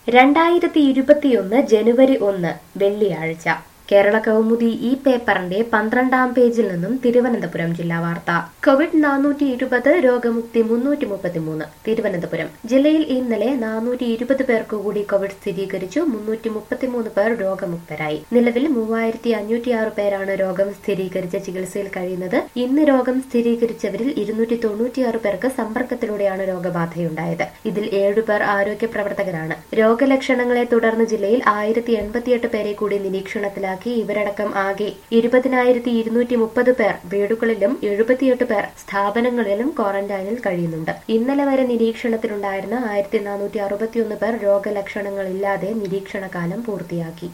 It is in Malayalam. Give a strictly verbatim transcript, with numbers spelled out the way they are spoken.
രണ്ടായിരത്തി ഇരുപത്തിയൊന്ന് ജനുവരി ഒന്ന് വെള്ളിയാഴ്ച കേരള കൗമുദി ഈ പേപ്പറിന്റെ പന്ത്രണ്ടാം പേജിൽ നിന്നും തിരുവനന്തപുരം ജില്ലാ വാർത്ത. കോവിഡ് നാനൂറ്റി ഇരുപത്, രോഗമുക്തി മുന്നൂറ്റി മുപ്പത്തിമൂന്ന്. തിരുവനന്തപുരം ജില്ലയിൽ ഇന്നലെ നാനൂറ്റി ഇരുപത് പേർക്ക് കൂടി കോവിഡ് സ്ഥിരീകരിച്ചു. മുന്നൂറ്റി മുപ്പത്തിമൂന്ന് പേർ രോഗമുക്തരായി. നിലവിൽ മൂവായിരത്തി അഞ്ഞൂറ്റി ആറ് പേരാണ് രോഗം സ്ഥിരീകരിച്ച ചികിത്സയിൽ കഴിയുന്നത്. ഇന്ന് രോഗം സ്ഥിരീകരിച്ചവരിൽ ഇരുന്നൂറ്റി തൊണ്ണൂറ്റിയാറ് പേർക്ക് സമ്പർക്കത്തിലൂടെയാണ് രോഗബാധയുണ്ടായത്. ഇതിൽ ഏഴുപേർ ആരോഗ്യ പ്രവർത്തകരാണ്. രോഗലക്ഷണങ്ങളെ തുടർന്ന് ജില്ലയിൽ ആയിരത്തി എൺപത്തിയെട്ട് പേരെ കൂടി നിരീക്ഷണത്തിലാക്കി. ഇവരടക്കം ആകെ ഇരുപതിനായിരത്തി ഇരുന്നൂറ്റി മുപ്പത് പേർ വീടുകളിലും എഴുപത്തിയെട്ട് പേർ സ്ഥാപനങ്ങളിലും ക്വാറന്റൈനിൽ കഴിയുന്നുണ്ട്. ഇന്നലെ വരെ നിരീക്ഷണത്തിലുണ്ടായിരുന്ന ആയിരത്തി നാനൂറ്റി അറുപത്തിയൊന്ന് പേർ രോഗലക്ഷണങ്ങളില്ലാതെ നിരീക്ഷണകാലം പൂർത്തിയാക്കി.